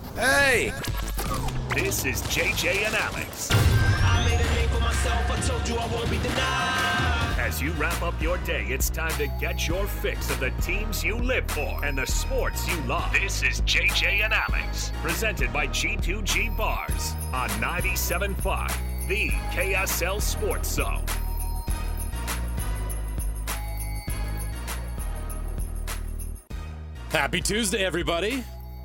Hey! This is JJ and Alex. I made a name for myself, I told you I won't be denied. As you wrap up your day, it's time to get your fix of the teams you live for and the sports you love. This is JJ and Alex, presented by G2G Bars on 97.5, the KSL Sports Zone. Happy Tuesday, everybody.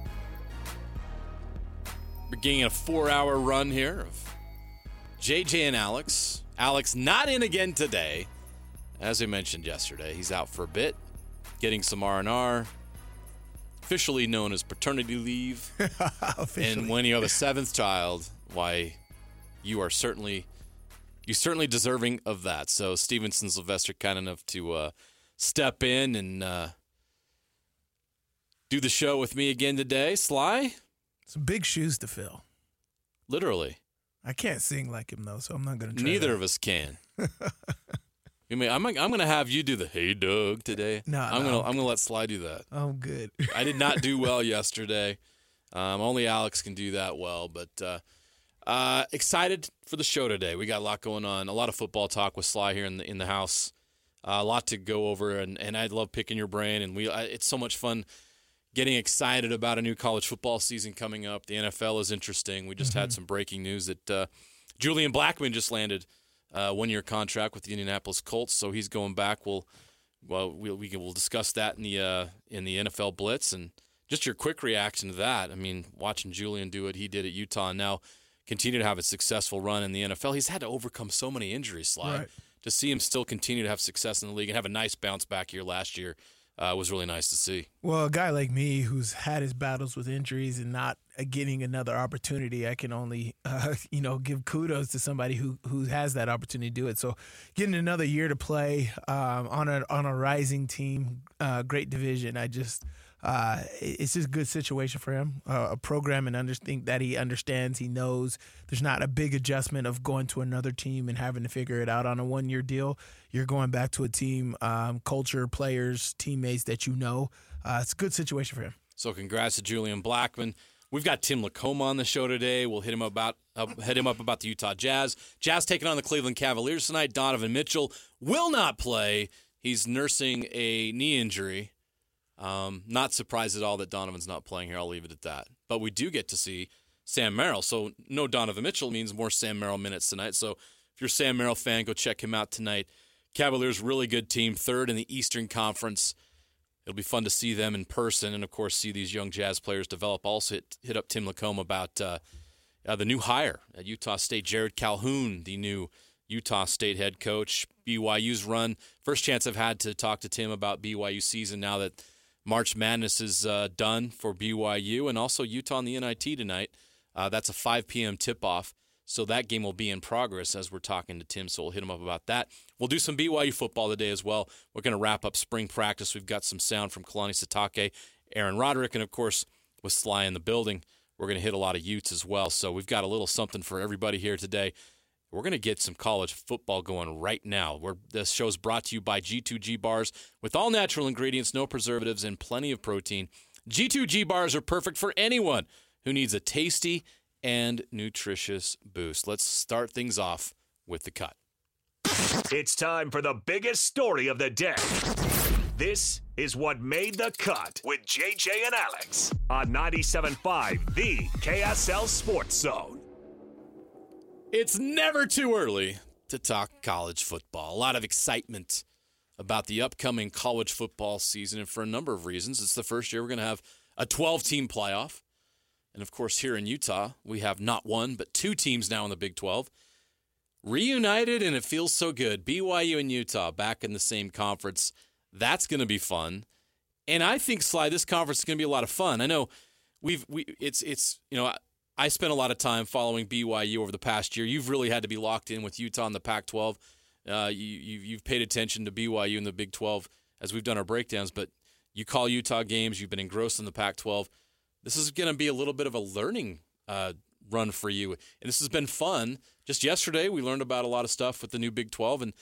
Beginning a 4-hour run here of JJ and Alex. Alex not in again today. As I mentioned yesterday, he's out for a bit, getting some R&R, officially known as paternity leave. And when you have a seventh child, why, you certainly deserving of that. So Stevenson Sylvester kind enough to step in and do the show with me again today. Sly? Some big shoes to fill. Literally. I can't sing like him, though, so I'm not going to try Neither that. of us can. I mean, I'm going to have you do the "Hey Doug" today. I'm going to let Sly do that. Oh, good. I did not do well yesterday. Only Alex can do that well, but excited for the show today. We got a lot going on. A lot of football talk with Sly here in the house. A lot to go over, and I love picking your brain. And it's so much fun getting excited about a new college football season coming up. The NFL is interesting. We just had some breaking news that Julian Blackmon just landed a one-year contract with the Indianapolis Colts, so he's going back. We'll discuss that in the NFL Blitz, and just your quick reaction to that. I mean, watching Julian do what he did at Utah and now continue to have a successful run in the NFL. He's had to overcome so many injuries, Sly. Right. To see him still continue to have success in the league and have a nice bounce back year last year was really nice to see. Well, a guy like me who's had his battles with injuries and not getting another opportunity, I can only, give kudos to somebody who has that opportunity to do it. So getting another year to play on a rising team, great division, it's just a good situation for him. A program and think that he understands, he knows there's not a big adjustment of going to another team and having to figure it out on a one-year deal. You're going back to a team, culture, players, teammates that you know. It's a good situation for him. So congrats to Julian Blackmon. We've got Tim Lacombe on the show today. We'll hit him up about the Utah Jazz. Jazz taking on the Cleveland Cavaliers tonight. Donovan Mitchell will not play. He's nursing a knee injury. Not surprised at all that Donovan's not playing here. I'll leave it at that. But we do get to see Sam Merrill. So no Donovan Mitchell means more Sam Merrill minutes tonight. So if you're a Sam Merrill fan, go check him out tonight. Cavaliers, really good team, third in the Eastern Conference. It'll be fun to see them in person and, of course, see these young Jazz players develop. Also hit up Tim Lacombe about the new hire at Utah State, Jared Calhoun, the new Utah State head coach. BYU's run. First chance I've had to talk to Tim about BYU season now that March Madness is done for BYU, and also Utah and the NIT tonight. That's a 5 p.m. tip-off, so that game will be in progress as we're talking to Tim, so we'll hit him up about that. We'll do some BYU football today as well. We're going to wrap up spring practice. We've got some sound from Kalani Sitake, Aaron Roderick, and, of course, with Sly in the building, we're going to hit a lot of Utes as well. So we've got a little something for everybody here today. We're going to get some college football going right now. This show's brought to you by G2G Bars. With all natural ingredients, no preservatives, and plenty of protein, G2G Bars are perfect for anyone who needs a tasty and nutritious boost. Let's start things off with the cut. It's time for the biggest story of the day. This is What Made the Cut with JJ and Alex on 97.5, the KSL Sports Zone. It's never too early to talk college football. A lot of excitement about the upcoming college football season, and for a number of reasons. It's the first year we're going to have a 12-team playoff. And, of course, here in Utah, we have not one, but two teams now in the Big 12. Reunited, and it feels so good. BYU and Utah back in the same conference. That's going to be fun. And I think, Sly, this conference is going to be a lot of fun. I know I spent a lot of time following BYU over the past year. You've really had to be locked in with Utah in the Pac-12. You've paid attention to BYU in the Big 12 as we've done our breakdowns, but you call Utah games. You've been engrossed in the Pac-12. This is going to be a little bit of a learning run for you, and this has been fun. Just yesterday, we learned about a lot of stuff with the new Big 12, and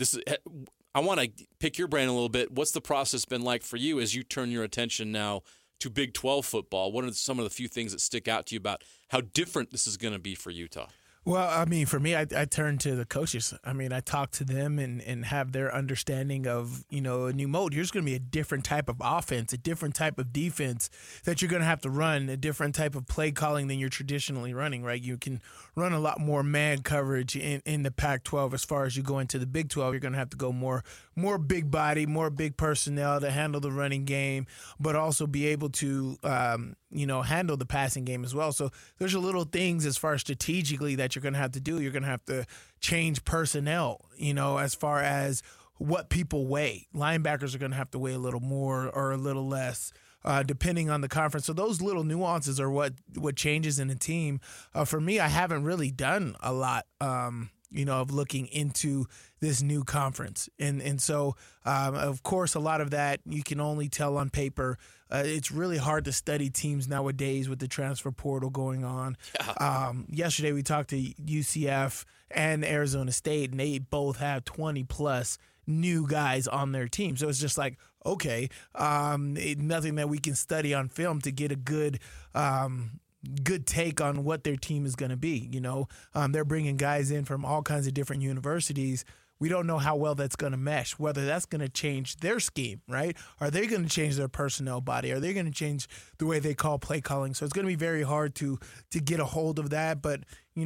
I want to pick your brain a little bit. What's the process been like for you as you turn your attention now to Big 12 football, what are some of the few things that stick out to you about how different this is going to be for Utah? Well, I mean, for me, I turn to the coaches. I mean, I talk to them and have their understanding of, a new mode. Here's going to be a different type of offense, a different type of defense that you're going to have to run, a different type of play calling than you're traditionally running, right? You can run a lot more man coverage in the Pac-12 as far as you go into the Big 12. You're going to have to go more big body, more big personnel to handle the running game, but also be able to, handle the passing game as well. So there's a little things as far as strategically that you're going to have to do. You're going to have to change personnel, as far as what people weigh. Linebackers are going to have to weigh a little more or a little less, depending on the conference. So those little nuances are what changes in a team. For me, I haven't really done a lot, of looking into this new conference. And so, of course, a lot of that you can only tell on paper. It's really hard to study teams nowadays with the transfer portal going on. Yeah. Yesterday we talked to UCF and Arizona State, and they both have 20-plus new guys on their team. So it's just like, okay, nothing that we can study on film to get a good take on what their team is going to be. They're bringing guys in from all kinds of different universities. We don't know how well that's going to mesh, whether that's going to change their scheme, right? Are they going to change their personnel body? Are they going to change the way they call play calling? So it's going to be very hard to get a hold of that. But,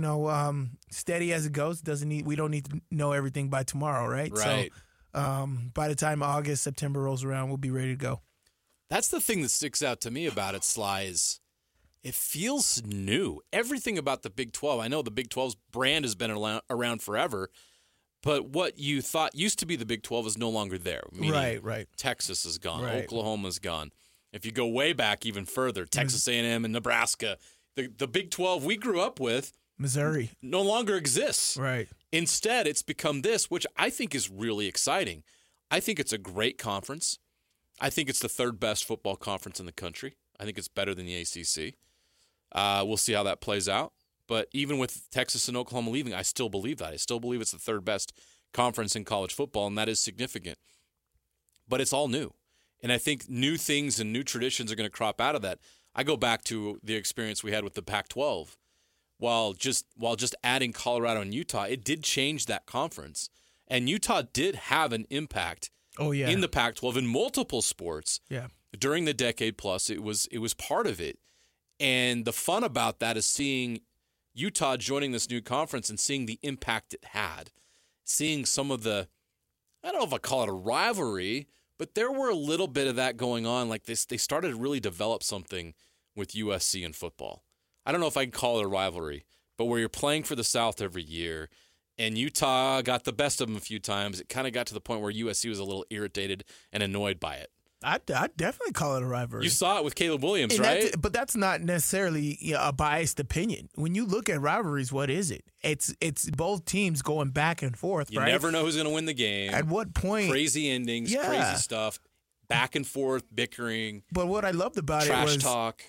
steady as it goes, we don't need to know everything by tomorrow, right? Right. So by the time August, September rolls around, we'll be ready to go. That's the thing that sticks out to me about it, Sly, is it feels new. Everything about the Big 12. I know the Big 12's brand has been around forever, but what you thought used to be the Big 12 is no longer there. Right. Texas is gone. Right. Oklahoma's gone. If you go way back even further, Texas A&M and Nebraska, the Big 12 we grew up with, Missouri, no longer exists. Right. Instead, it's become this, which I think is really exciting. I think it's a great conference. I think it's the third best football conference in the country. I think it's better than the ACC. We'll see how that plays out. But even with Texas and Oklahoma leaving, I still believe that. I still believe it's the third best conference in college football, and that is significant. But it's all new. And I think new things and new traditions are going to crop out of that. I go back to the experience we had with the Pac-12. While just adding Colorado and Utah, it did change that conference. And Utah did have an impact in the Pac-12 in multiple sports. Yeah. During the decade plus, it was part of it. And the fun about that is seeing Utah joining this new conference and seeing the impact it had. Seeing some of the, I don't know if I call it a rivalry, but there were a little bit of that going on. Like this, they started to really develop something with USC in football. I don't know if I can call it a rivalry, but where you're playing for the South every year, and Utah got the best of them a few times, it kind of got to the point where USC was a little irritated and annoyed by it. I'd definitely call it a rivalry. You saw it with Caleb Williams, right? But that's not necessarily a biased opinion. When you look at rivalries, what is it? It's both teams going back and forth, right? You never know who's going to win the game. At what point? Crazy endings, crazy stuff, back and forth, bickering. But what I loved about it was trash talk.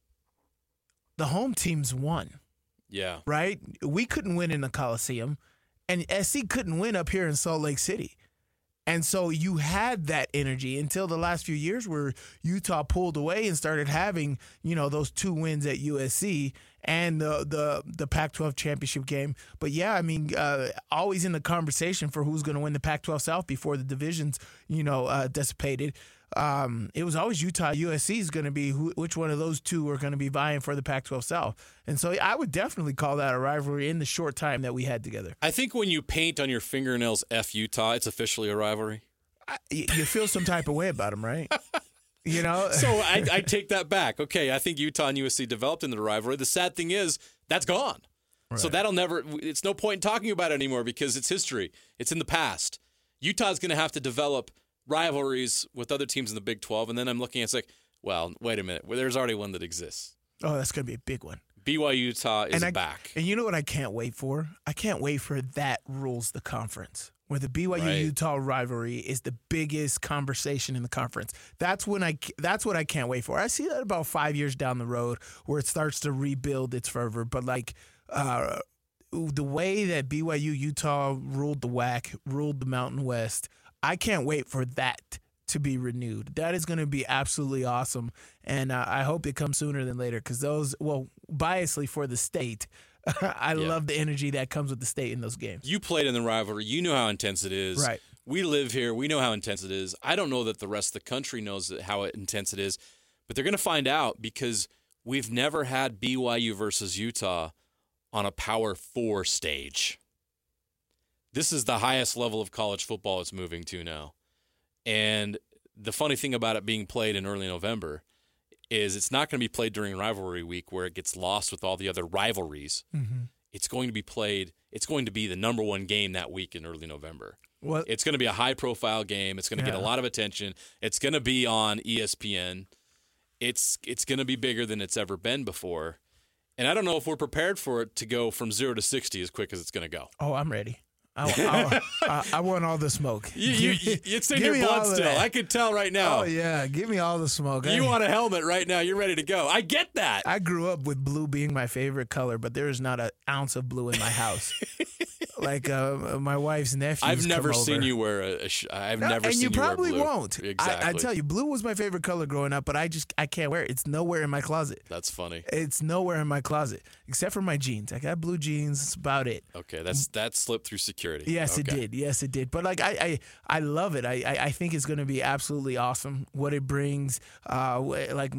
The home teams won. Yeah. Right? We couldn't win in the Coliseum, and SC couldn't win up here in Salt Lake City. And so you had that energy until the last few years where Utah pulled away and started having, those 2 wins at USC and the Pac-12 championship game. But, yeah, I mean, always in the conversation for who's going to win the Pac-12 South before the divisions, dissipated. It was always Utah. USC is going to be which one of those two are going to be vying for the Pac-12 South. And so I would definitely call that a rivalry in the short time that we had together. I think when you paint on your fingernails F Utah, it's officially a rivalry. You feel some type of way about them, right? So I take that back. Okay, I think Utah and USC developed into the rivalry. The sad thing is that's gone. Right. So that'll never – it's no point in talking about it anymore because it's history. It's in the past. Utah's going to have to develop – rivalries with other teams in the Big 12, and then I'm looking at it's like, well, wait a minute. Well, there's already one that exists. Oh, that's going to be a big one. BYU Utah is back. And you know what I can't wait for? I can't wait for that rules the conference, where the BYU-Utah rivalry is the biggest conversation in the conference. That's what I can't wait for. I see that about 5 years down the road where it starts to rebuild its fervor. But the way that BYU-Utah ruled the WAC, ruled the Mountain West, I can't wait for that to be renewed. That is going to be absolutely awesome, and I hope it comes sooner than later because biasly for the state, I love the energy that comes with the state in those games. You played in the rivalry. You know how intense it is. Right. We live here. We know how intense it is. I don't know that the rest of the country knows how intense it is, but they're going to find out because we've never had BYU versus Utah on a Power 4 stage. This is the highest level of college football it's moving to now. And the funny thing about it being played in early November is it's not going to be played during rivalry week where it gets lost with all the other rivalries. Mm-hmm. It's going to be played. It's going to be the number one game that week in early November. What? It's going to be a high-profile game. It's going to get a lot of attention. It's going to be on ESPN. It's going to be bigger than it's ever been before. And I don't know if we're prepared for it to go from 0 to 60 as quick as it's going to go. Oh, I'm ready. I want all the smoke. It's in your blood still. I could tell right now. Oh, yeah. Give me all the smoke. You want a helmet right now. You're ready to go. I get that. I grew up with blue being my favorite color, but there is not an ounce of blue in my house. Like my wife's nephews I've never come seen over. you wear I've never seen you wear blue. And you probably won't. Exactly. I tell you, blue was my favorite color growing up, but I can't wear it. It's nowhere in my closet. That's funny. It's nowhere in my closet except for my jeans. I got blue jeans. That's about it. Okay, that slipped through security. Yes, okay. It did. Yes, it did. But like I love it. I think it's going to be absolutely awesome. What it brings. Like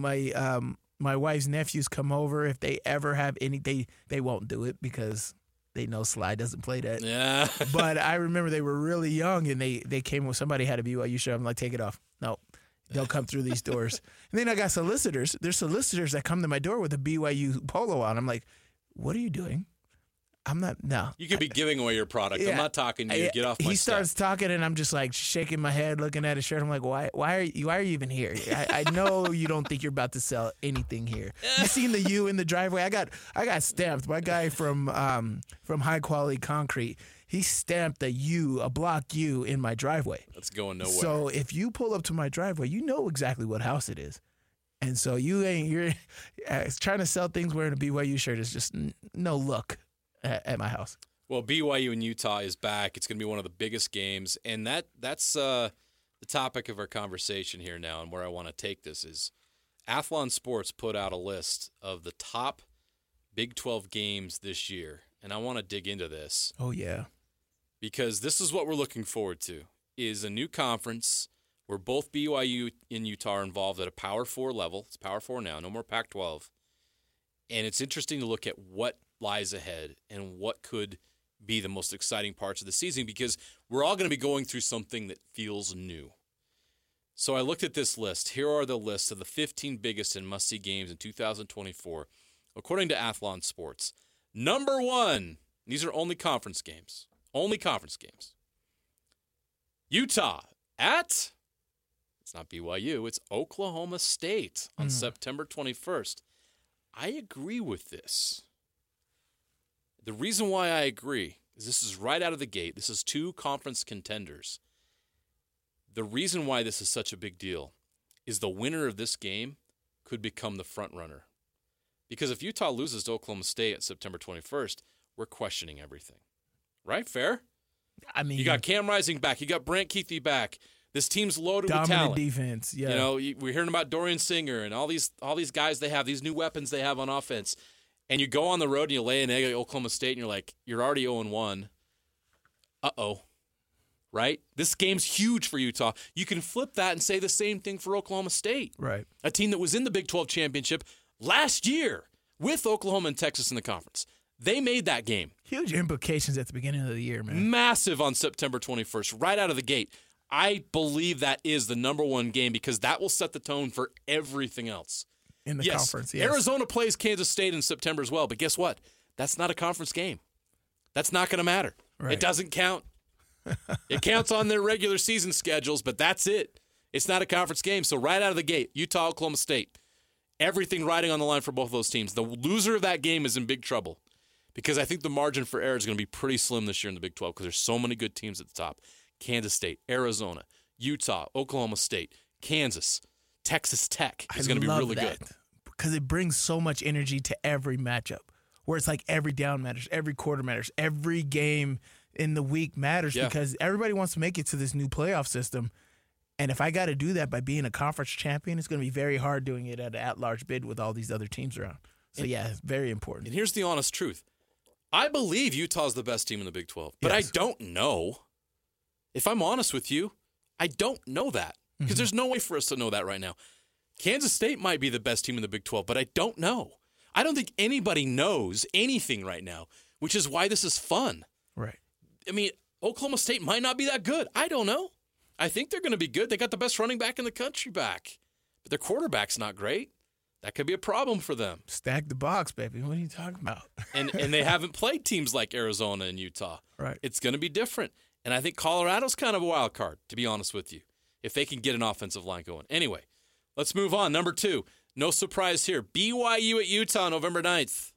my wife's nephews come over. If they ever have any, they won't do it because they know Sly doesn't play that. Yeah. But I remember they were really young and they came when somebody had a BYU shirt. I'm like, take it off. No. They'll come through these doors. And then I got solicitors. There's solicitors that come to my door with a BYU polo on. I'm like, what are you doing? I'm not, no. You could be giving away your product. Yeah. I'm not talking to you. Get off my He stuff. starts talking, and I'm just like shaking my head, looking at his shirt. I'm like, why are you even here? I know you don't think you're about to sell anything here. You seen the U in the driveway? I got stamped. My guy from High Quality Concrete, he stamped a block U in my driveway. That's going nowhere. So if you pull up to my driveway, you know exactly what house it is. And so you're trying to sell things wearing a BYU shirt is just no look at my house. Well, BYU in Utah is back. It's going to be one of the biggest games, and that's the topic of our conversation here now. And where I want to take this is, Athlon Sports put out a list of the top Big 12 games this year, and I want to dig into this. Oh yeah, because this is what we're looking forward to: is a new conference where both BYU and Utah are involved at a Power 4 level. It's Power 4 now, no more Pac-12, and it's interesting to look at what lies ahead and what could be the most exciting parts of the season, because we're all going to be going through something that feels new. So I looked at this list. Here are the lists of the 15 biggest and must-see games in 2024, according to Athlon Sports. Number 1, these are only conference games. Only conference games. Utah at, it's not BYU, it's Oklahoma State on September 21st. I agree with this. The reason why I agree is this is right out of the gate. This is 2 conference contenders. The reason why this is such a big deal is the winner of this game could become the front runner. Because if Utah loses to Oklahoma State on September 21st, we're questioning everything. Right? Fair? I mean, you got Cam Rising back. You got Brant Keithley back. This team's loaded with dominant talent. defense. Yeah. You know, we're hearing about Dorian Singer and all these guys they have, these new weapons they have on offense. And you go on the road and you lay an egg at Oklahoma State and you're like, you're already 0-1. Uh-oh. Right? This game's huge for Utah. You can flip that and say the same thing for Oklahoma State. Right. A team that was in the Big 12 championship last year with Oklahoma and Texas in the conference. They made that game. Huge implications at the beginning of the year, man. Massive on September 21st, right out of the gate. I believe that is the number 1 game because that will set the tone for everything else. In the conference, yes. Arizona plays Kansas State in September as well, but guess what? That's not a conference game. That's not going to matter. Right. It doesn't count. It counts on their regular season schedules, but that's it. It's not a conference game. So right out of the gate, Utah, Oklahoma State, everything riding on the line for both of those teams. The loser of that game is in big trouble because I think the margin for error is going to be pretty slim this year in the Big 12 because there's so many good teams at the top. Kansas State, Arizona, Utah, Oklahoma State, Kansas, Texas Tech is going to be really good. Because it brings so much energy to every matchup where it's like every down matters, every quarter matters, every game in the week matters because everybody wants to make it to this new playoff system. And if I got to do that by being a conference champion, it's going to be very hard doing it at an at-large bid with all these other teams around. So, it's very important. And here's the honest truth. I believe Utah's the best team in the Big 12, but I don't know. If I'm honest with you, I don't know that because there's no way for us to know that right now. Kansas State might be the best team in the Big 12, but I don't know. I don't think anybody knows anything right now, which is why this is fun. Right. I mean, Oklahoma State might not be that good. I don't know. I think they're going to be good. They got the best running back in the country back, but their quarterback's not great. That could be a problem for them. Stack the box, baby. What are you talking about? and they haven't played teams like Arizona and Utah. Right. It's going to be different. And I think Colorado's kind of a wild card, to be honest with you, if they can get an offensive line going. Anyway, let's move on. Number 2, no surprise here. BYU at Utah, November 9th.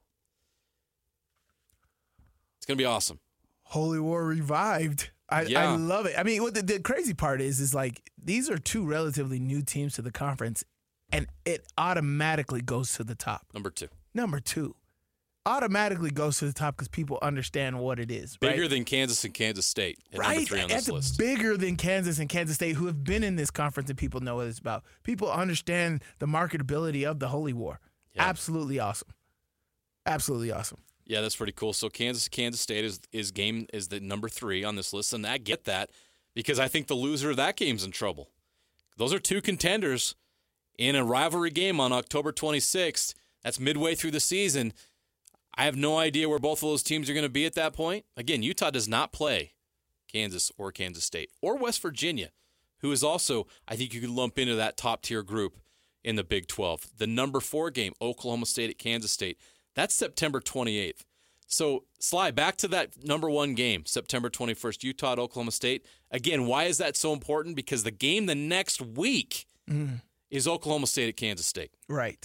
It's going to be awesome. Holy War revived. I love it. I mean, what the crazy part is like these are 2 relatively new teams to the conference, and it automatically goes to the top. Number 2. Automatically goes to the top because people understand what it is. Bigger than Kansas and Kansas State. Right. Number 3 on this list. Bigger than Kansas and Kansas State, who have been in this conference and people know what it's about. People understand the marketability of the Holy War. Yeah. Absolutely awesome. Absolutely awesome. Yeah, that's pretty cool. So Kansas State is the number 3 on this list, and I get that because I think the loser of that game's in trouble. Those are 2 contenders in a rivalry game on October 26th. That's midway through the season. I have no idea where both of those teams are going to be at that point. Again, Utah does not play Kansas or Kansas State or West Virginia, who is also, I think you could lump into that top-tier group in the Big 12. The number 4 game, Oklahoma State at Kansas State, that's September 28th. So, Sly, back to that number 1 game, September 21st, Utah at Oklahoma State. Again, why is that so important? Because the game the next week is Oklahoma State at Kansas State. Right.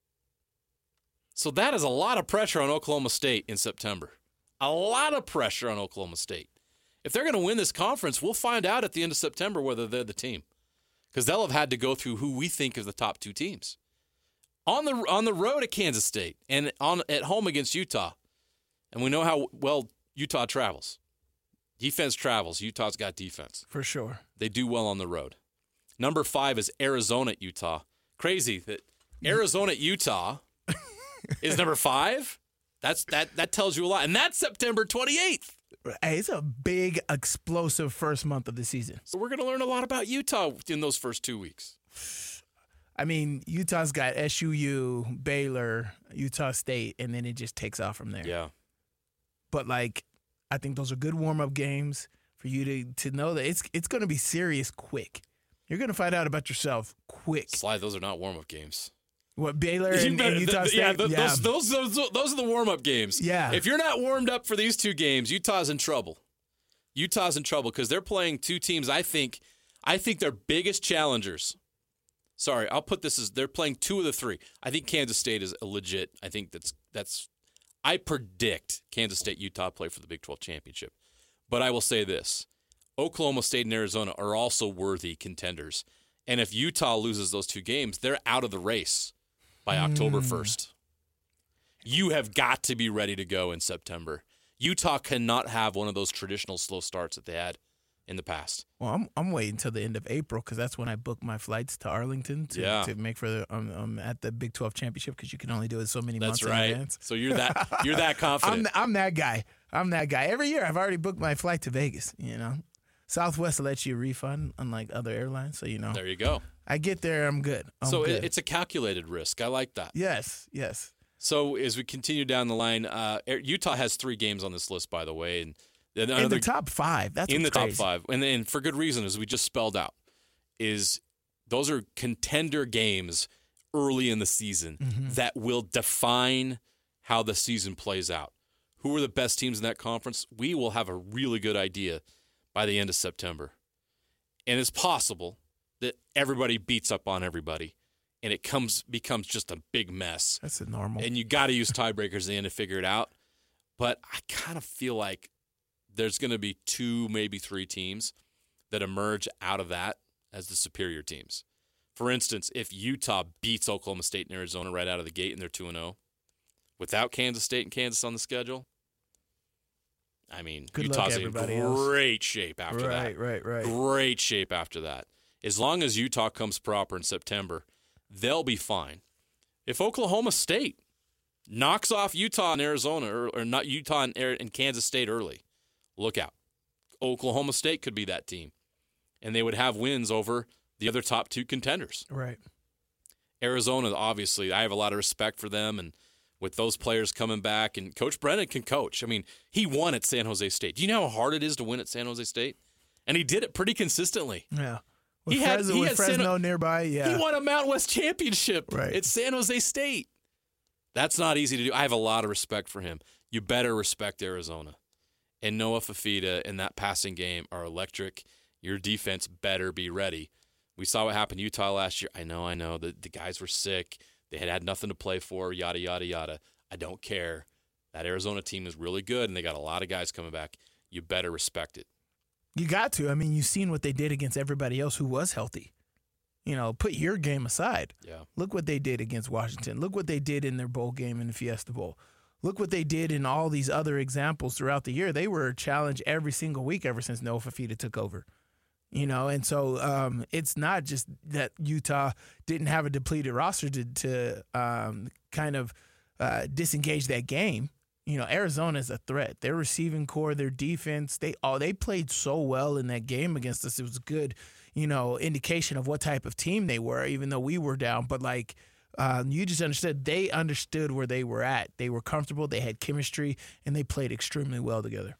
So that is a lot of pressure on Oklahoma State in September. A lot of pressure on Oklahoma State. If they're going to win this conference, we'll find out at the end of September whether they're the team. Because they'll have had to go through who we think is the top 2 teams. On the road at Kansas State and at home against Utah. And we know how well Utah travels. Defense travels. Utah's got defense. For sure. They do well on the road. Number 5 is Arizona at Utah. Crazy that Arizona at Utah is number 5. That tells you a lot. And that's September 28th. Hey, it's a big, explosive first month of the season. So we're going to learn a lot about Utah in those first 2 weeks. I mean, Utah's got SUU, Baylor, Utah State, and then it just takes off from there. Yeah. But, like, I think those are good warm-up games for you to know that it's going to be serious quick. You're going to find out about yourself quick. Sly, those are not warm-up games. What, Baylor and Utah State? Yeah, those are the warm-up games. Yeah. If you're not warmed up for these 2 games, Utah's in trouble. Utah's in trouble because they're playing 2 teams I think they're biggest challengers. Sorry, I'll put this as they're playing 2 of the 3. I think Kansas State is legit. I think that's I predict Kansas State, Utah play for the Big 12 championship. But I will say this. Oklahoma State and Arizona are also worthy contenders. And if Utah loses those 2 games, they're out of the race by October 1st. You have got to be ready to go in September. Utah cannot have one of those traditional slow starts that they had in the past. Well, I'm waiting until the end of April because that's when I book my flights to Arlington to make for at the Big 12 championship because you can only do it so many months in advance. So you're that confident. I'm that guy. Every year I've already booked my flight to Vegas. You know, Southwest lets you refund unlike other airlines, so you know. There you go. I get there, I'm good. It's a calculated risk. I like that. Yes. So as we continue down the line, Utah has 3 games on this list, by the way, and in the top 5. That's in the crazy. top 5, and for good reason, as we just spelled out, is those are contender games early in the season that will define how the season plays out. Who are the best teams in that conference? We will have a really good idea by the end of September, and it's possible that everybody beats up on everybody, and it becomes just a big mess. That's a normal. And you got to use tiebreakers at the end to figure it out. But I kind of feel like there's going to be 2, maybe 3 teams that emerge out of that as the superior teams. For instance, if Utah beats Oklahoma State and Arizona right out of the gate and they're 2-0, without Kansas State and Kansas on the schedule, I mean, good Utah's luck, in great shape after that. Right. Great shape after that. As long as Utah comes proper in September, they'll be fine. If Oklahoma State knocks off Utah and Arizona, or not Utah and Kansas State early, look out. Oklahoma State could be that team, and they would have wins over the other top 2 contenders. Right. Arizona, obviously, I have a lot of respect for them, and with those players coming back, and Coach Brennan can coach. I mean, he won at San Jose State. Do you know how hard it is to win at San Jose State? And he did it pretty consistently. Yeah. He had Fresno nearby, yeah. He won a Mountain West championship at San Jose State. That's not easy to do. I have a lot of respect for him. You better respect Arizona. And Noah Fifita and that passing game are electric. Your defense better be ready. We saw what happened to Utah last year. I know. The guys were sick. They had nothing to play for, yada, yada, yada. I don't care. That Arizona team is really good, and they got a lot of guys coming back. You better respect it. You got to. I mean, you've seen what they did against everybody else who was healthy. Put your game aside. Yeah. Look what they did against Washington. Look what they did in their bowl game in the Fiesta Bowl. Look what they did in all these other examples throughout the year. They were a challenge every single week ever since Noah Fifita took over. And so it's not just that Utah didn't have a depleted roster to kind of disengage that game. Arizona is a threat. Their receiving core, their defense, they played so well in that game against us. It was a good, indication of what type of team they were, even though we were down. But you just understood. They understood where they were at. They were comfortable. They had chemistry, and they played extremely well together.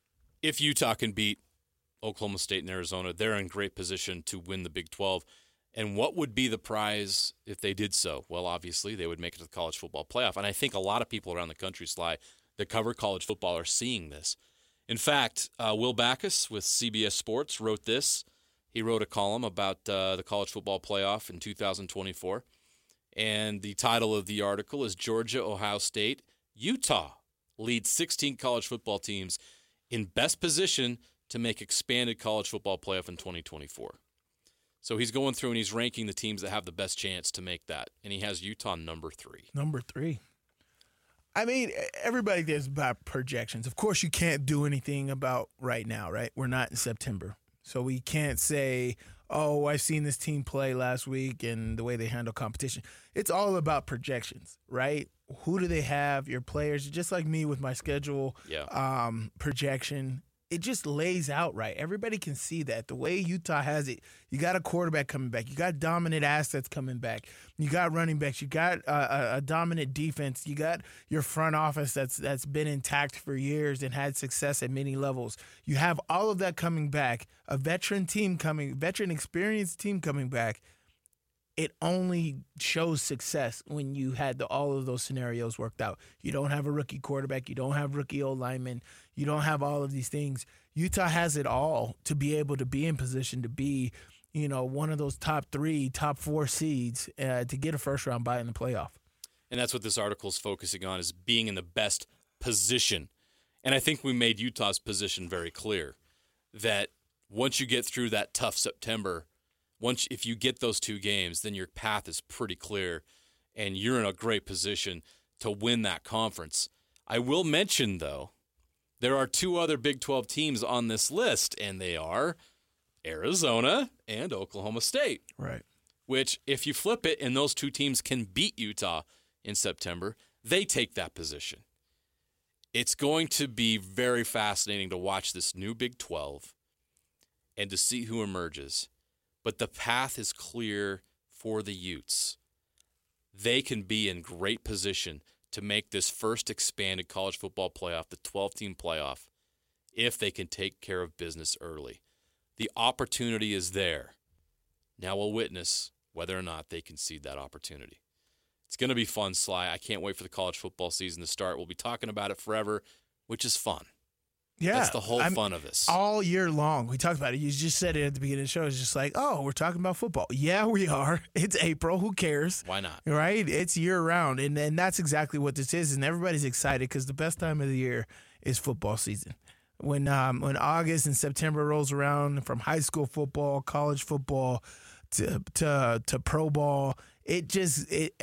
If Utah can beat Oklahoma State and Arizona, they're in great position to win the Big 12. And what would be the prize if they did so? Well, obviously, they would make it to the college football playoff. And I think a lot of people around the country, Sly, that cover college football are seeing this. In fact, Will Backus with CBS Sports wrote this. He wrote a column about the college football playoff in 2024. And the title of the article is Georgia, Ohio State, Utah leads 16 college football teams in best position to make expanded college football playoff in 2024. So he's going through and he's ranking the teams that have the best chance to make that. And he has Utah number 3. Number 3. I mean, everybody thinks about projections. Of course, you can't do anything about right now, right? We're not in September. So we can't say, oh, I've seen this team play last week and the way they handle competition. It's all about projections, right? Who do they have? Your players, just like me with my schedule projection. It just lays out right. Everybody can see that. The way Utah has it, you got a quarterback coming back. You got dominant assets coming back. You got running backs. You got a dominant defense. You got your front office that's been intact for years and had success at many levels. You have all of that coming back. A veteran experienced team coming back. It only shows success when you had all of those scenarios worked out. You don't have a rookie quarterback. You don't have rookie linemen. You don't have all of these things. Utah has it all to be able to be in position to be, one of those top 3, top 4 seeds to get a first-round bye in the playoff. And that's what this article is focusing on, is being in the best position. And I think we made Utah's position very clear that once you get through that tough September, if you get those 2 games, then your path is pretty clear, and you're in a great position to win that conference. I will mention, though, there are 2 other Big 12 teams on this list, and they are Arizona and Oklahoma State. Right. Which, if you flip it and those 2 teams can beat Utah in September, they take that position. It's going to be very fascinating to watch this new Big 12 and to see who emerges. But the path is clear for the Utes. They can be in great position to make this first expanded college football playoff, the 12-team playoff, if they can take care of business early. The opportunity is there. Now we'll witness whether or not they concede that opportunity. It's going to be fun, Sly. I can't wait for the college football season to start. We'll be talking about it forever, which is fun. Yeah. That's the whole fun of this. All year long. We talked about it. You just said it at the beginning of the show. It's just like, oh, we're talking about football. Yeah, we are. It's April. Who cares? Why not? Right? It's year round. And that's exactly what this is. And everybody's excited because the best time of the year is football season. When August and September rolls around, from high school football, college football to pro ball,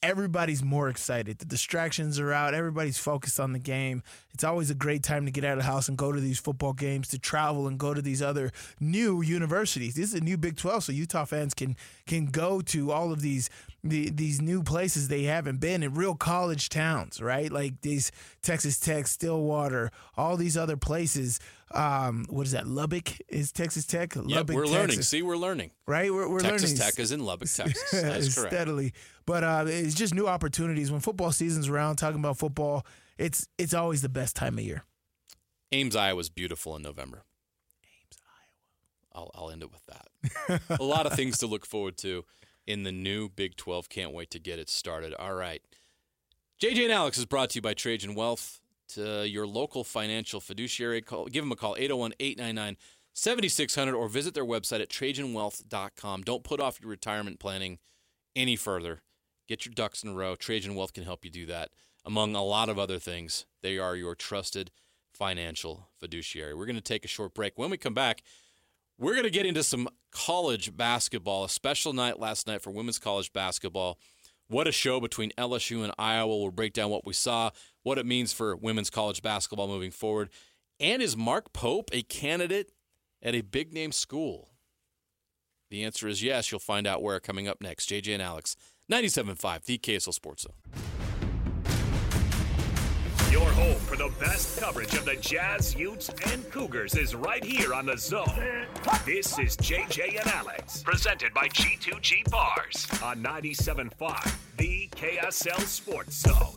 everybody's more excited. The distractions are out. Everybody's focused on the game. It's always a great time to get out of the house and go to these football games, to travel and go to these other new universities. This is a new Big 12, so Utah fans can go to all of these new places they haven't been in, real college towns, right? Like these Texas Tech, Stillwater, all these other places. What is that? Lubbock is Texas Tech? Lubbock, we're Texas. learning. See, we're learning. Right? We're learning. Texas Tech is in Lubbock, Texas. That's correct. Steadily. But it's just new opportunities. When football season's around, talking about football, it's always the best time of year. Ames, Iowa is beautiful in November. Ames, Iowa. I'll end it with that. A lot of things to look forward to in the new Big 12. Can't wait to get it started. All right. JJ and Alex is brought to you by Trajan Wealth. To your local financial fiduciary, give them a call, 801-899-7600, or visit their website at TrajanWealth.com. Don't put off your retirement planning any further. Get your ducks in a row. Trajan Wealth can help you do that. Among a lot of other things, they are your trusted financial fiduciary. We're going to take a short break. When we come back, we're going to get into some college basketball, a special night last night for women's college basketball. What a show between LSU and Iowa. We'll break down what we saw, what it means for women's college basketball moving forward. And is Mark Pope a candidate at a big-name school? The answer is yes. You'll find out where coming up next. JJ and Alex, 97.5, the KSL Sports Zone. Your home for the best coverage of the Jazz, Utes, and Cougars is right here on The Zone. This is JJ and Alex, presented by G2G Bars on 97.5, the KSL Sports Zone.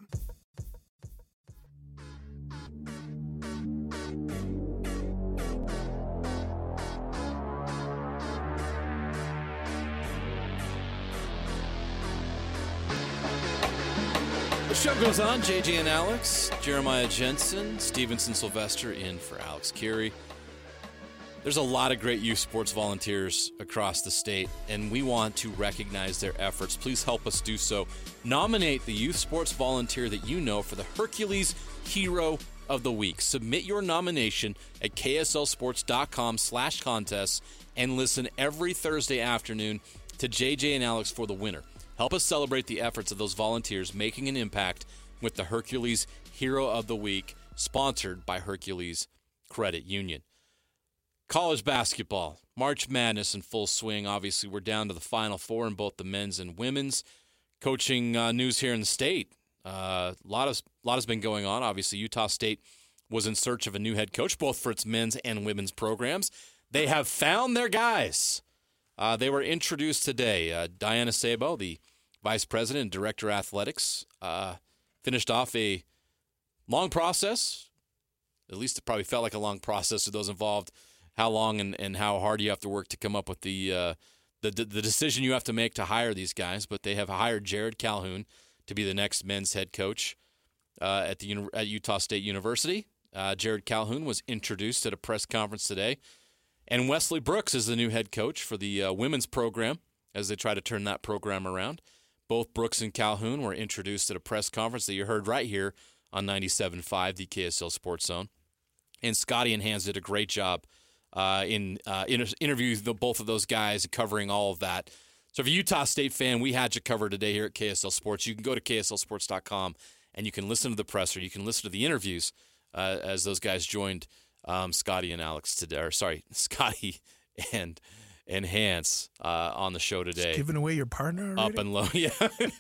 The show goes on. JJ and Alex, Jeremiah Jensen, Stevenson Sylvester in for Alex Curie. There's a lot of great youth sports volunteers across the state, and we want to recognize their efforts. Please help us do so. Nominate the youth sports volunteer that you know for the Hercules Hero of the Week. Submit your nomination at kslsports.com/contests and listen every Thursday afternoon to JJ and Alex for the winner. Help us celebrate the efforts of those volunteers making an impact with the Hercules Hero of the Week, sponsored by Hercules Credit Union. College basketball, March Madness in full swing. Obviously, we're down to the Final Four in both the men's and women's. Coaching news here in the state. A lot has been going on. Obviously, Utah State was in search of a new head coach, both for its men's and women's programs. They have found their guys. They were introduced today. Diana Sabo, the vice president and director of athletics, finished off a long process. At least it probably felt like a long process to those involved. How long and how hard you have to work to come up with the decision you have to make to hire these guys. But they have hired Jared Calhoun to be the next men's head coach at Utah State University. Jared Calhoun was introduced at a press conference today. And Wesley Brooks is the new head coach for the women's program as they try to turn that program around. Both Brooks and Calhoun were introduced at a press conference that you heard right here on 97.5, the KSL Sports Zone. And Scotty and Hans did a great job in interviewing both of those guys, covering all of that. So if you're a Utah State fan, we had you covered today here at KSL Sports. You can go to kslsports.com and you can listen to the presser. You can listen to the interviews as those guys joined Scotty and Alex today, or sorry, Scotty and Hans on the show today. Just giving away your partner already? Up and low, yeah.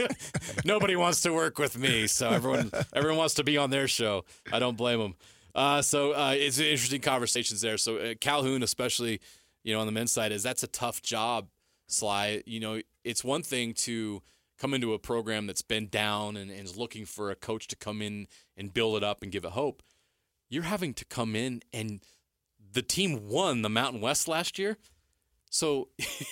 Nobody wants to work with me, so everyone wants to be on their show. I don't blame them. So it's interesting conversations there. So Calhoun, especially, on the men's side, that's a tough job. Sly, it's one thing to come into a program that's been down and is looking for a coach to come in and build it up and give it hope. You're having to come in, and the team won the Mountain West last year. So,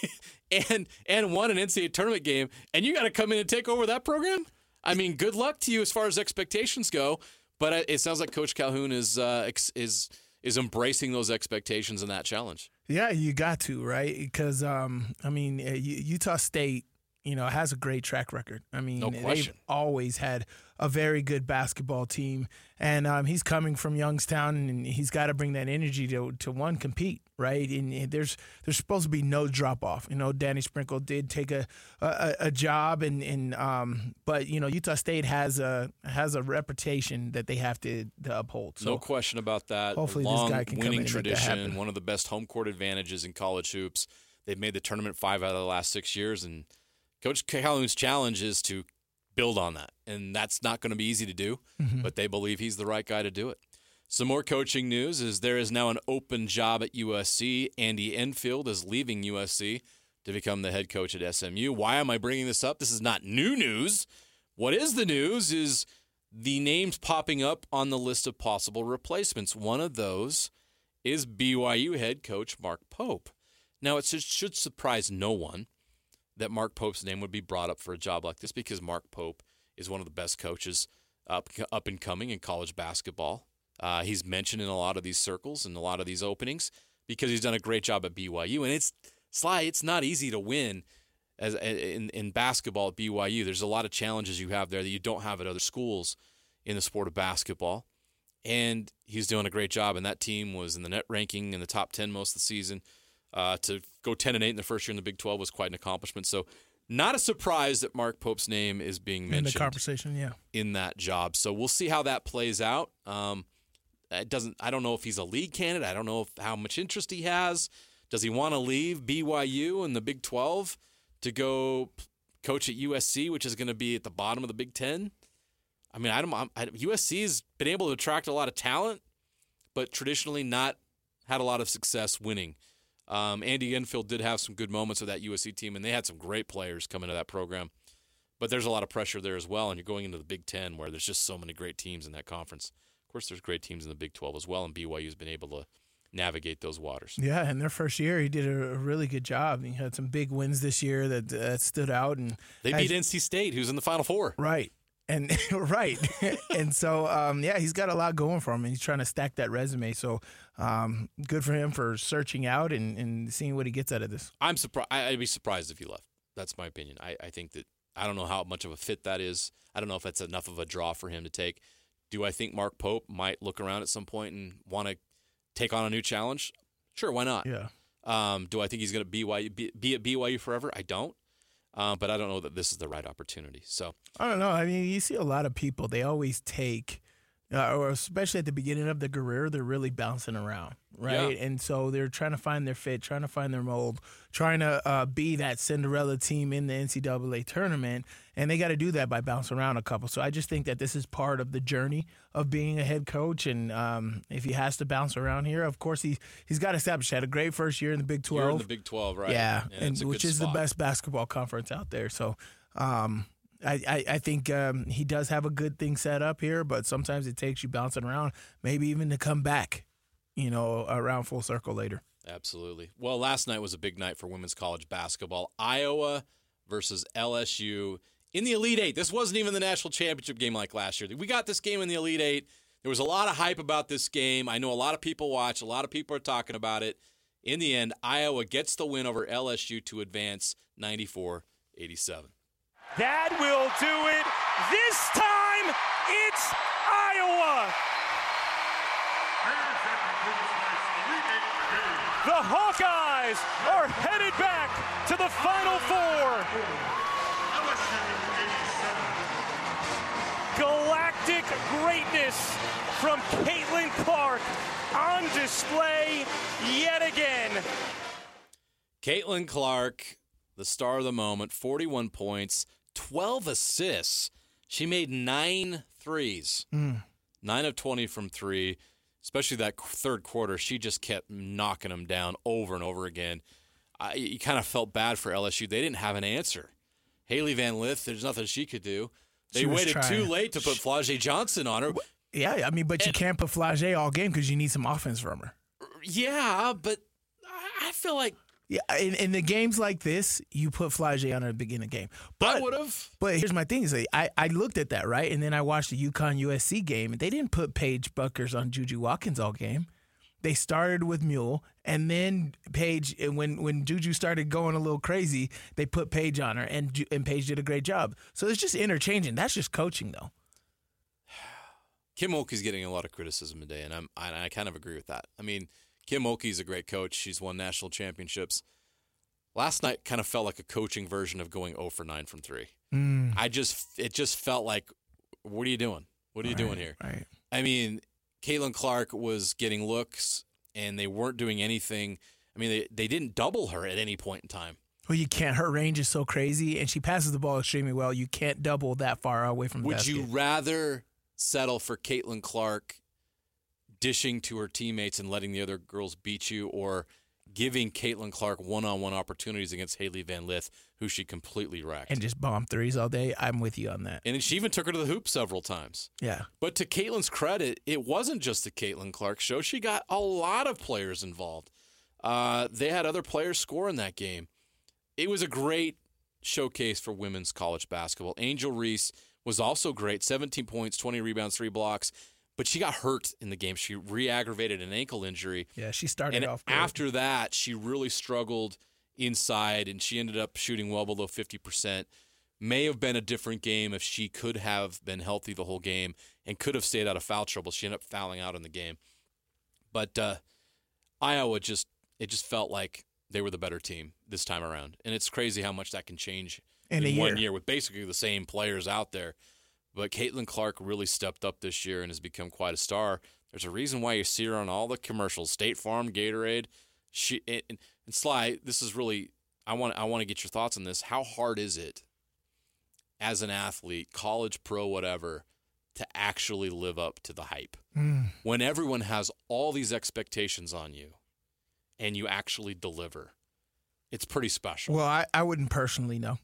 and won an NCAA tournament game, and you got to come in and take over that program? I mean, good luck to you as far as expectations go, but it sounds like Coach Calhoun is embracing those expectations and that challenge. Yeah, you got to, right? Because, Utah State has a great track record. I mean, No question. they've always had a very good basketball team, and he's coming from Youngstown, and he's got to bring that energy to compete, right? And there's supposed to be no drop off. Danny Sprinkle did take a job, but Utah State has a reputation that they have to uphold. So no question about that. hopefully Long this guy can come in winning and make that tradition, happen. one of the best home court advantages in college hoops. They've made the tournament 5 out of the last 6 years, and Coach Calhoun's challenge is to build on that, and that's not going to be easy to do, but they believe he's the right guy to do it. Some more coaching news is there is now an open job at USC. Andy Enfield is leaving USC to become the head coach at SMU. Why am I bringing this up? This is not new news. What is the news is the names popping up on the list of possible replacements. One of those is BYU head coach Mark Pope. Now, it should surprise no one that Mark Pope's name would be brought up for a job like this, because Mark Pope is one of the best coaches up and coming in college basketball. He's mentioned in a lot of these circles and a lot of these openings because he's done a great job at BYU. And it's not easy to win in basketball at BYU. There's a lot of challenges you have there that you don't have at other schools in the sport of basketball. And he's doing a great job. And that team was in the net ranking in the top 10 most of the season. To go 10-8 in the first year in the Big 12 was quite an accomplishment. So not a surprise that Mark Pope's name is being mentioned in the conversation, in that job. So we'll see how that plays out. I don't know if he's a league candidate. I don't know how much interest he has. Does he want to leave BYU in the Big 12 to go coach at USC, which is going to be at the bottom of the Big 10? I mean, USC's been able to attract a lot of talent, but traditionally not had a lot of success winning. Andy Enfield did have some good moments with that USC team, and they had some great players come into that program. But there's a lot of pressure there as well, and you're going into the Big 10 where there's just so many great teams in that conference. Of course, there's great teams in the Big 12 as well, and BYU's been able to navigate those waters. Yeah, in their first year, he did a really good job. He had some big wins this year that stood out. And they beat NC State, who's in the Final Four. Right. And right. And so, he's got a lot going for him, and he's trying to stack that resume. So good for him for searching out and seeing what he gets out of this. I'm surprised. I'd be surprised if he left. That's my opinion. I think that I don't know how much of a fit that is. I don't know if that's enough of a draw for him to take. Do I think Mark Pope might look around at some point and want to take on a new challenge? Sure, why not? Yeah. Do I think he's going to be at BYU forever? I don't. But I don't know that this is the right opportunity. So I don't know. I mean, you see a lot of people, they always take, or especially at the beginning of their career, they're really bouncing around, right? Yeah. And so they're trying to find their fit, trying to find their mold, trying to be that Cinderella team in the NCAA tournament, and they got to do that by bouncing around a couple. So I just think that this is part of the journey of being a head coach, and if he has to bounce around here, of course he's got to establish. Had a great first year in the Big 12. You're in the Big 12, right? Yeah, and which is the best basketball conference out there. So I think he does have a good thing set up here, but sometimes it takes you bouncing around, maybe even to come back, around full circle later. Absolutely. Well, last night was a big night for women's college basketball. Iowa versus LSU in the Elite Eight. This wasn't even the national championship game like last year. We got this game in the Elite Eight. There was a lot of hype about this game. I know a lot of people watch. A lot of people are talking about it. In the end, Iowa gets the win over LSU to advance 94-87. That will do it. This time, it's Iowa. The Hawkeyes are headed back to the Final Four. Galactic greatness from Caitlin Clark on display yet again. Caitlin Clark, the star of the moment, 41 points, 12 assists. She made 9 threes. 9 of 20 from 3. Especially that third quarter, she just kept knocking them down over and over again. You kind of felt bad for LSU. They didn't have an answer. Haley Van Lith, there's nothing she could do. They waited too late to put Flau'jae Johnson on her. Yeah, I mean, but you can't put Flau'jae all game because you need some offense from her. Yeah, but I feel like... Yeah, in the games like this, you put Flau'jae on at the beginning of the game. But I would have. But here's my thing: is I looked at that, right, and then I watched the UConn USC game, and they didn't put Paige Buckers on Juju Watkins all game. they started with Mule, and then Paige, when Juju started going a little crazy, they put Paige on her, and Paige did a great job. So it's just interchanging. That's just coaching, though. Kim Mulkey's getting a lot of criticism today, and I kind of agree with that. I mean, Kim Mulkey's a great coach. She's won national championships. Last night kind of felt like a coaching version of going 0 for 9 from 3. It just felt like, what are you doing? What are you doing here? Right. I mean, Caitlin Clark was getting looks, and they weren't doing anything. I mean, they didn't double her at any point in time. Well, you can't. Her range is so crazy, and she passes the ball extremely well. You can't double that far away from the basket. Would you rather settle for Caitlin Clark dishing to her teammates and letting the other girls beat you, or giving Caitlin Clark one-on-one opportunities against Haley Van Lith, who she completely wrecked? And just bomb threes all day? I'm with you on that. And she even took her to the hoop several times. Yeah. But to Caitlin's credit, it wasn't just the Caitlin Clark show. She got a lot of players involved. They had other players score in that game. It was a great showcase for women's college basketball. Angel Reese was also great, 17 points, 20 rebounds, 3 blocks. But she got hurt in the game. She re-aggravated an ankle injury. Yeah, she started off good. After that, she really struggled inside, and she ended up shooting well below 50%. May have been a different game if she could have been healthy the whole game and could have stayed out of foul trouble. She ended up fouling out in the game. But Iowa it just felt like they were the better team this time around. And it's crazy how much that can change in 1 year with basically the same players out there. But Caitlin Clark really stepped up this year and has become quite a star. There's a reason why you see her on all the commercials, State Farm, Gatorade. And Sly, this is really, I want to get your thoughts on this. How hard is it as an athlete, college, pro, whatever, to actually live up to the hype? When everyone has all these expectations on you and you actually deliver, it's pretty special. Well, I wouldn't personally know.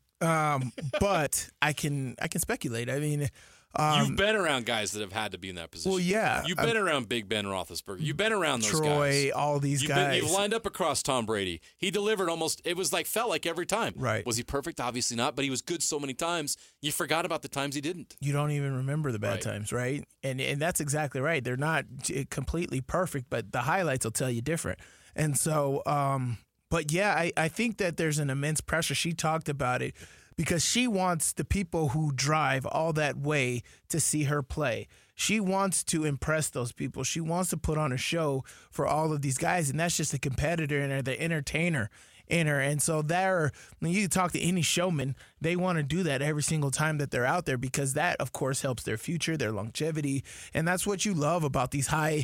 But I can speculate. I mean, you've been around guys that have had to be in that position. Well, yeah. You've been around Big Ben Roethlisberger. You've been around those Troy, guys. all these guys. You've lined up across Tom Brady. He delivered almost, it was like, felt like every time. Right. Was he perfect? Obviously not, but he was good so many times, you forgot about the times he didn't. You don't even remember the bad times, right? And that's exactly right. They're not completely perfect, but the highlights will tell you different. And so, but yeah, I think that there's an immense pressure. She talked about it because she wants the people who drive all that way to see her play. She wants to impress those people. She wants to put on a show for all of these guys, and that's just the competitor in her, the entertainer in her. And so when you talk to any showman, they want to do that every single time that they're out there because that, of course, helps their future, their longevity, and that's what you love about these high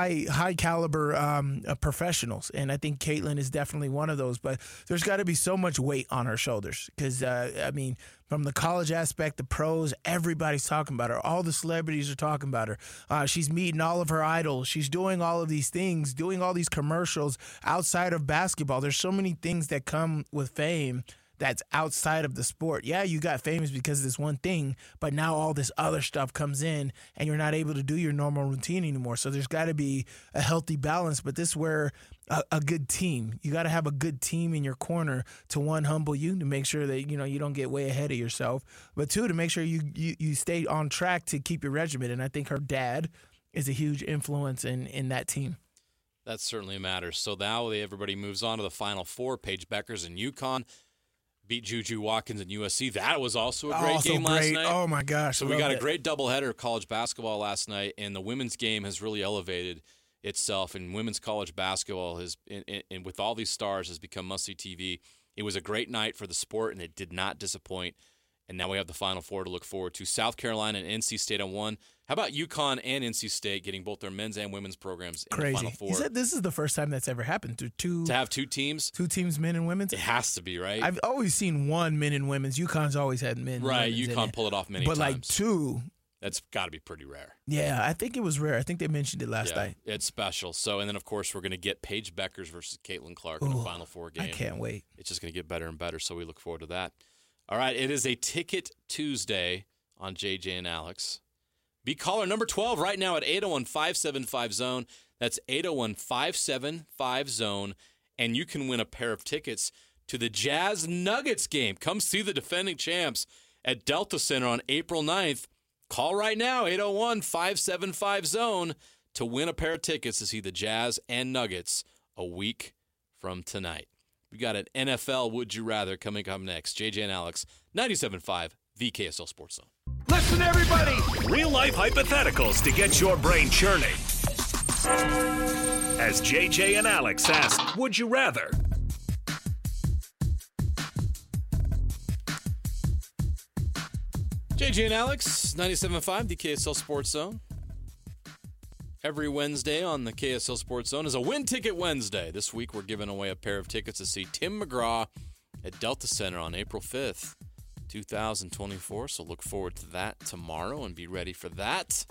caliber professionals. And I think Caitlin is definitely one of those. But there's got to be so much weight on her shoulders because I mean, from the college aspect, the pros, everybody's talking about her. All the celebrities are talking about her. She's meeting all of her idols. She's doing all of these things, doing all these commercials outside of basketball. There's so many things that come with fame that's outside of the sport. Yeah, you got famous because of this one thing, but now all this other stuff comes in and you're not able to do your normal routine anymore. So there's got to be a healthy balance, but this is where a good team, you got to have a good team in your corner to, one, humble you, to make sure that, you don't get way ahead of yourself, but two, to make sure you stay on track to keep your regimen. And I think her dad is a huge influence in that team. That certainly matters. So now everybody moves on to the Final Four. Paige Beckers and UConn beat Juju Watkins and USC. That was also a great game last night. Oh, my gosh. So we got a great doubleheader of college basketball last night, and the women's game has really elevated itself, and women's college basketball has, and with all these stars, has become must-see TV. It was a great night for the sport, and it did not disappoint. And now we have the Final Four to look forward to. South Carolina and NC State on one. How about UConn and NC State getting both their men's and women's programs in the Final Four? You said this is the first time that's ever happened to have two teams? Two teams, men and women's? It has to be, right? I've always seen one men and women's. UConn's always had men. Right, UConn pulled it off many times. But like two. That's got to be pretty rare. Yeah, I think it was rare. I think they mentioned it last night. It's special. So, and then, of course, we're going to get Paige Beckers versus Caitlin Clark in the Final Four game. I can't wait. It's just going to get better and better, so we look forward to that. All right, it is a Ticket Tuesday on JJ and Alex. Be caller number 12 right now at 801-575-ZONE. That's 801-575-ZONE. And you can win a pair of tickets to the Jazz Nuggets game. Come see the defending champs at Delta Center on April 9th. Call right now, 801-575-ZONE. to win a pair of tickets to see the Jazz and Nuggets a week from tonight. We got an NFL Would You Rather coming up next. JJ and Alex, 97.5, the KSL Sports Zone. Listen, everybody! Real-life hypotheticals to get your brain churning. As JJ and Alex ask, would you rather? JJ and Alex, 97.5, the KSL Sports Zone. Every Wednesday on the KSL Sports Zone is a Win Ticket Wednesday. This week we're giving away a pair of tickets to see Tim McGraw at Delta Center on April 5th, 2024. So look forward to that tomorrow and be ready for that.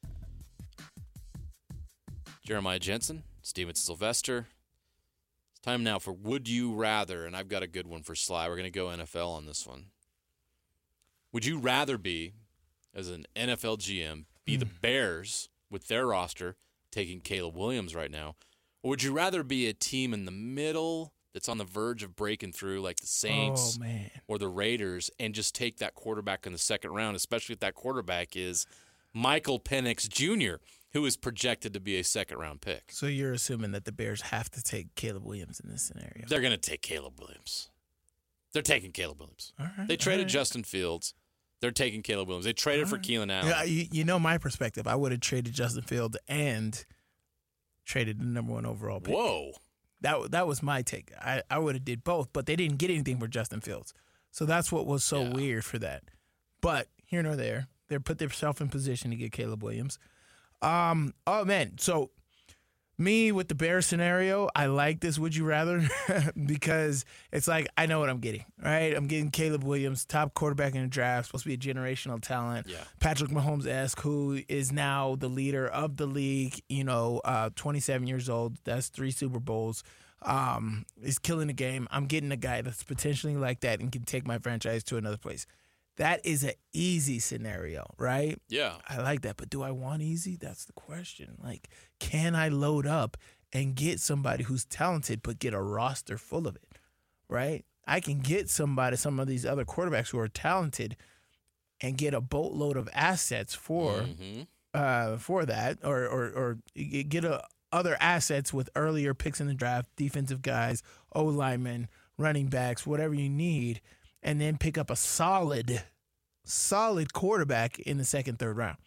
Jeremiah Jensen, Steven Sylvester. It's time now for Would You Rather, and I've got a good one for Sly. We're going to go NFL on this one. Would you rather be, as an NFL GM, be the Bears with their roster taking Caleb Williams right now, or would you rather be a team in the middle that's on the verge of breaking through like the Saints or the Raiders and just take that quarterback in the second round, especially if that quarterback is Michael Penix Jr., who is projected to be a second-round pick? So you're assuming that the Bears have to take Caleb Williams in this scenario? They're going to take Caleb Williams. They're taking Caleb Williams. All right, they traded Justin Fields. They're taking Caleb Williams. They traded for Keelan Allen. Yeah, you know my perspective. I would have traded Justin Fields and traded the number 1 overall pick. Whoa. That was my take. I would have did both, but they didn't get anything for Justin Fields. So that's what was so weird for that. But here nor there, they put themselves in position to get Caleb Williams. Oh, man. So me with the Bears scenario, I like this Would You Rather because it's like I know what I'm getting, right? I'm getting Caleb Williams, top quarterback in the draft, supposed to be a generational talent. Yeah. Patrick Mahomes-esque, who is now the leader of the league, 27 years old. That's 3 Super Bowls. Is killing the game. I'm getting a guy that's potentially like that and can take my franchise to another place. That is an easy scenario, right? Yeah. I like that, but do I want easy? That's the question. Like, can I load up and get somebody who's talented but get a roster full of it, right? I can get some of these other quarterbacks who are talented and get a boatload of assets for that or get other assets with earlier picks in the draft, defensive guys, O-linemen, running backs, whatever you need, and then pick up a solid quarterback in the second, third round.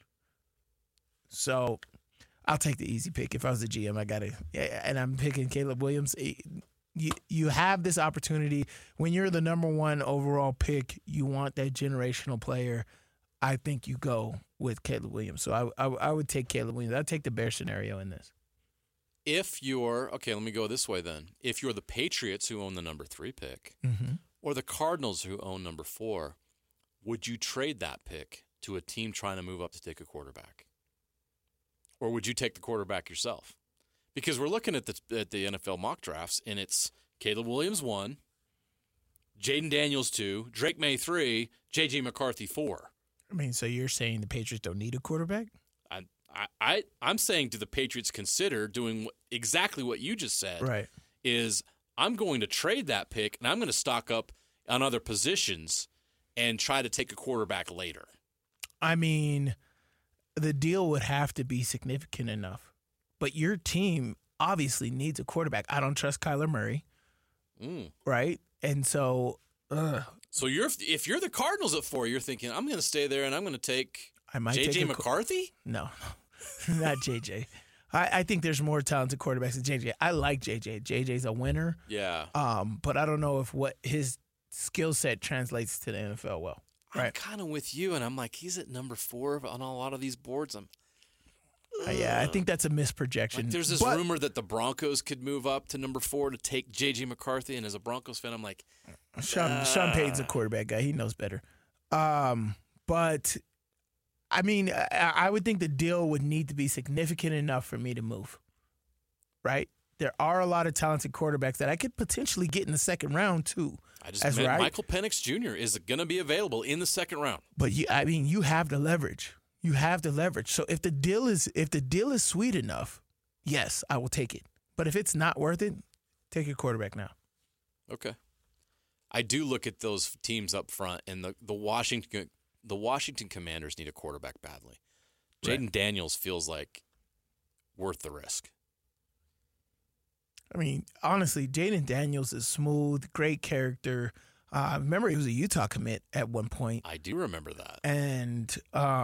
So I'll take the easy pick. If I was the GM, and I'm picking Caleb Williams. You have this opportunity. When you're the number 1 overall pick, you want that generational player. I think you go with Caleb Williams. So I would take Caleb Williams. I'd take the Bear scenario in this. Let me go this way then. If you're the Patriots who own the number 3 pick, or the Cardinals who own number 4, would you trade that pick to a team trying to move up to take a quarterback? Or would you take the quarterback yourself? Because we're looking at the NFL mock drafts, and it's Caleb Williams 1, Jaden Daniels 2, Drake May 3, J.J. McCarthy 4. I mean, so you're saying the Patriots don't need a quarterback? I'm saying, do the Patriots consider doing exactly what you just said? Right. Is I'm going to trade that pick, and I'm going to stock up on other positions and try to take a quarterback later. I mean, the deal would have to be significant enough. But your team obviously needs a quarterback. I don't trust Kyler Murray, right? And so... So if you're the Cardinals at 4, you're thinking, I'm going to stay there and I'm going to take J.J. McCarthy? No, not J.J. I think there's more talented quarterbacks than J.J. I like J.J. J.J.'s a winner. Yeah. But I don't know if what his skill set translates to the NFL well. Right? I'm kind of with you, and I'm like, he's at number 4 on a lot of these boards. Yeah, I think that's a misprojection. Like, there's this rumor that the Broncos could move up to number 4 to take J.J. McCarthy, and as a Broncos fan, I'm like... Sean Payton's a quarterback guy. He knows better. But, I mean, I would think the deal would need to be significant enough for me to move, right? There are a lot of talented quarterbacks that I could potentially get in the second round, too. I just meant Michael Penix Jr. is going to be available in the second round. But, you have the leverage. You have the leverage. So if the deal is sweet enough, yes, I will take it. But if it's not worth it, take your quarterback now. Okay. I do look at those teams up front, and the Washington Commanders need a quarterback badly. Jaden Daniels feels like worth the risk? I mean, honestly, Jaden Daniels is smooth, great character. Remember, he was a Utah commit at one point. I do remember that. And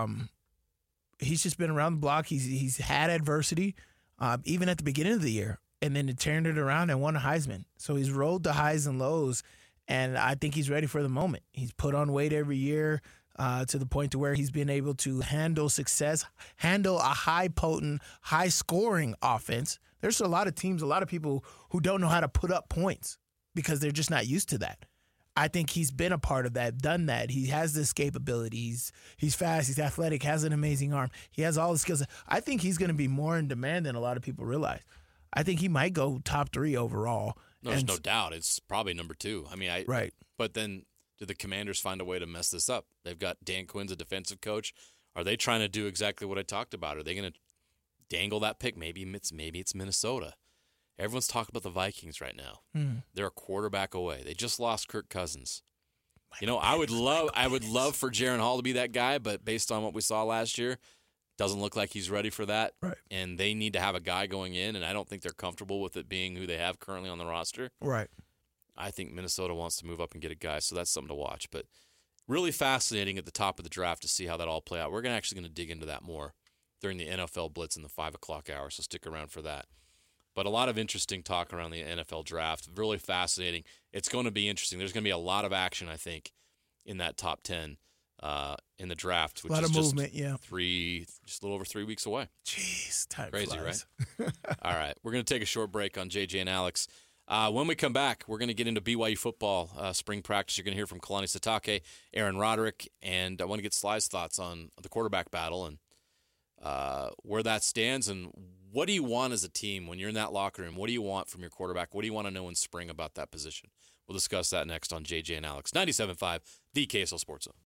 he's just been around the block. He's had adversity, even at the beginning of the year, and then it turned it around and won a Heisman. So he's rolled the highs and lows, and I think he's ready for the moment. He's put on weight every year to the point to where he's been able to handle success, handle a high-potent, high-scoring offense. There's a lot of teams, a lot of people who don't know how to put up points because they're just not used to that. I think he's been a part of that, done that. He has the escapability. He's fast. He's athletic. Has an amazing arm. He has all the skills. I think he's going to be more in demand than a lot of people realize. I think he might go top 3 overall. No, there's no doubt. It's probably number 2. I mean, right. But then, do the Commanders find a way to mess this up? They've got Dan Quinn's a defensive coach. Are they trying to do exactly what I talked about? Are they going to dangle that pick? Maybe it's Minnesota. Everyone's talking about the Vikings right now. They're a quarterback away. They just lost Kirk Cousins. I would love for Jaren Hall to be that guy, but based on what we saw last year, doesn't look like he's ready for that. Right. And they need to have a guy going in, and I don't think they're comfortable with it being who they have currently on the roster. Right. I think Minnesota wants to move up and get a guy, so that's something to watch. But really fascinating at the top of the draft to see how that all play out. We're actually going to dig into that more during the NFL Blitz in the 5 o'clock hour, so stick around for that. But a lot of interesting talk around the NFL draft. Really fascinating. It's going to be interesting. There's going to be a lot of action, I think, in that top 10 in the draft, which a lot is of just movement, yeah. just a little over 3 weeks away. Jeez, time Crazy, flies. right? All right, we're going to take a short break on JJ and Alex. When we come back, we're going to get into BYU football spring practice. You're going to hear from Kalani Sitake, Aaron Roderick, and I want to get Sly's thoughts on the quarterback battle and where that stands, and what do you want as a team when you're in that locker room? What do you want from your quarterback? What do you want to know in spring about that position? We'll discuss that next on JJ and Alex. 97.5, the KSL Sports Zone.